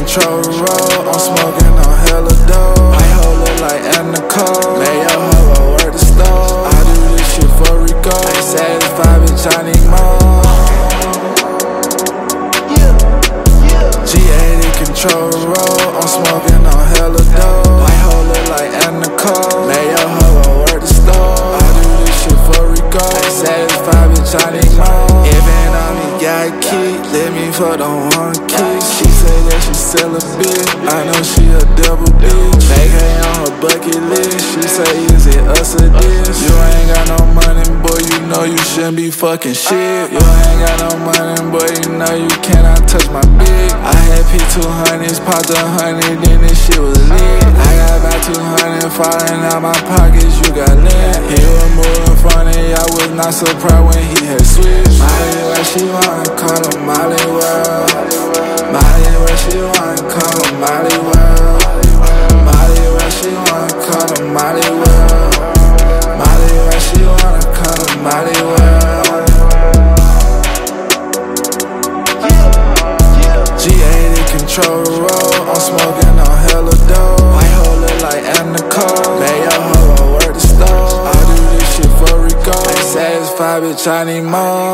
control the road. I'm smoking on hella dope. I hold it like Nicole. Lay your hoe work the stove. I do this shit for Rico. Ain't satisfied, bitch, I need more. G80 control the road. I'm smoking on hella dope. I hold it like Nicole. Lay your hoe work the stove. I do this shit for Rico. Ain't satisfied, bitch, I need more. Even on me got a key, let me fuck on one key. She say that she sell a bitch, I know she a double bitch. Make her on her bucket list, she say is it us or this? You ain't got no money, boy, you know you shouldn't be fucking shit. You ain't got no money, boy, you know you cannot touch my bitch. I had P200s, popped 100, then this shit was lit. I got about 200 falling out my pockets, you got lit. He was moving funny, I was not surprised when he had switched. Molly, what she wanna call him Molly World. Molly, what she wanna call him Molly World. Molly, what she wanna call him Molly World. Molly, what she wanna call him Molly World. G80 control the road, I'm smoking on hella dope. I hold it like Nicole. Lay your hoe work the stove. I do this shit for Rico. Ain't satisfied, bitch, I need more.